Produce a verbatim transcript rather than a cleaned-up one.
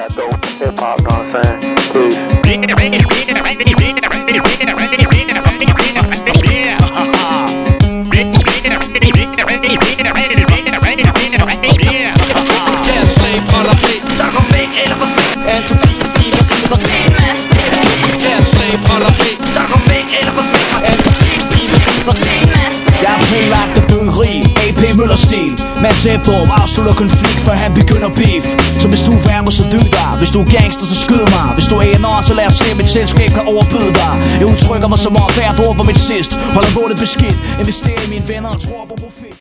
that dope hip hop, know what I'm saying? Peace. Jeg er planlagt at dø rig, A P Møller-stil. Mads Ebdorf afslutter konflikt, for han begynder beef. Så hvis du er værmer, så død dig. Hvis du er gangster, så skyd mig. Hvis du er A N R, så lad os se, mit selskab kan overbyde dig. Jeg udtrykker mig som om hvert ord var mit sidst. Hold alvorligt beskidt, investerer i mine venner og tror på profit.